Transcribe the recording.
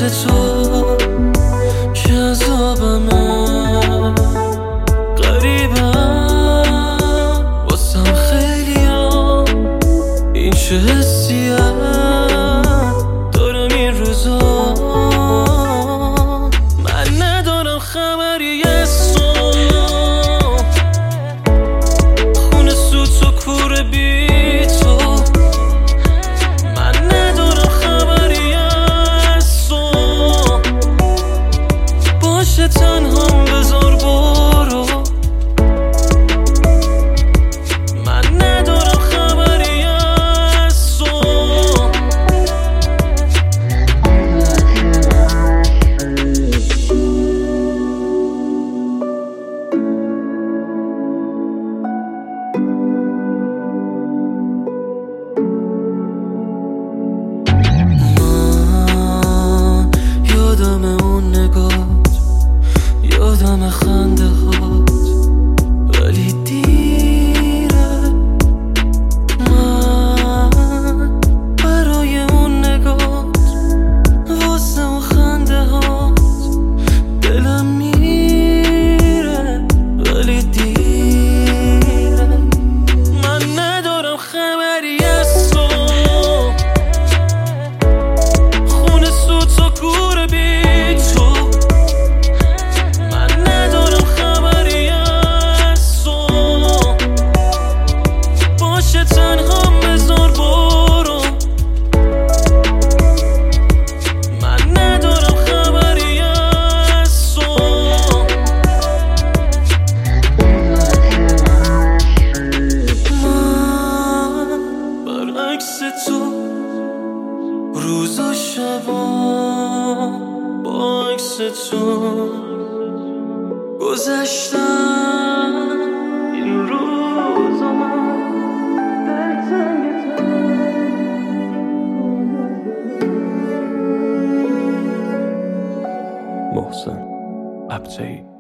تو که عذابمه، غریبم واسم خیلیا این چه حسیه دارم این روزا. من ندارم خبری از تو، خونه سوت و کوره بی تو. من ندارم خبری از تو، باشه تنهام بذار برو. من ندارم خبری از تو. من یادم اون نگات، یادم خنده هات، ولی دیره. من برای اون نگات، واسه اون خنده هات دلم میره، ولی دیره. من ندارم خبری از تو، خونه سوت و کوره بی تو. من ندارم خبری از تو، باشه تنهام بذار برو. من ندارم خبری از تو. من برعکس تو روز و شبا با عکس تو گذشتن. این روزا من دلتنگ محسن ابتهی.